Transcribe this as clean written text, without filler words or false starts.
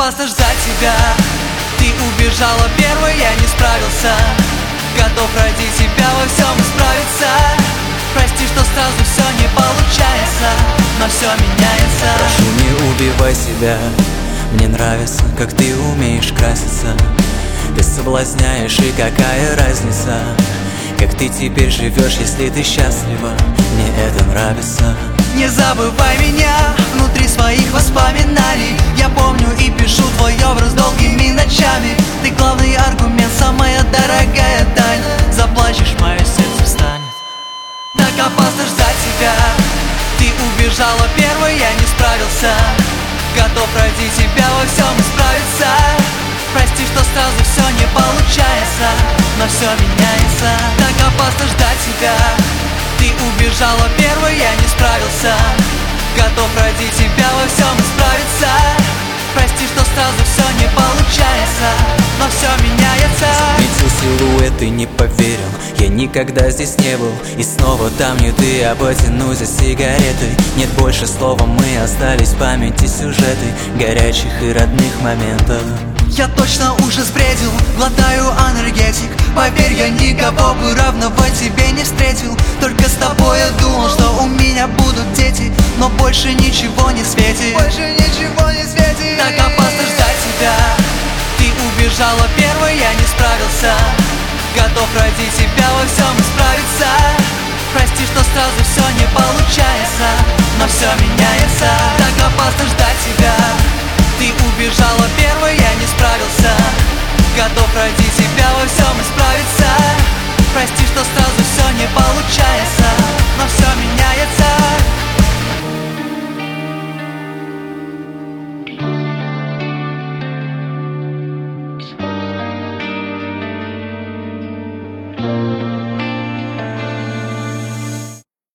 опасно ждать тебя. Ты убежала первой, я не справился. Готов ради тебя во всем исправиться. Прости, что сразу все не получается, но все меняется. Прошу, не убивай себя. Мне нравится, как ты умеешь краситься. Ты соблазняешь, и какая разница, как ты теперь живешь, если ты счастлива. Мне это нравится. Не забывай меня внутри своих воспоминаний. Я помню и пишу твой образ долгими ночами. Ты главный аргумент, самая дорогая тайна. Заплачешь, мое сердце встанет. Так опасно ждать тебя. Ты убежала первой, я не справился. Готов ради тебя во всем исправиться. Прости, что сразу все не получается, но все меняется. Так опасно ждать тебя. Ты убежала первой, я не справился. Готов ради тебя во всем исправиться. Прости, что сразу все не получается, но все меняется. Заметил силуэт и не поверил, я никогда здесь не был. И снова там не ты, а потянусь за сигаретой. Нет больше слова, мы остались в памяти сюжеты горячих и родных моментов. Я точно уже сбредил, глотаю энергетик. Поверь, я никого бы равного тебе не встретил. Только с тобой я думал, что у меня будут дети, но больше ничего не светит. Больше ничего не светит. Так опасно ждать тебя. Ты убежала первой, я не справился. Готов ради тебя во всем исправиться. Прости, что сразу все не получается, но все меняется. Так опасно ждать тебя. Ты убежала первой, я не справился. Готов ради тебя во всем исправиться.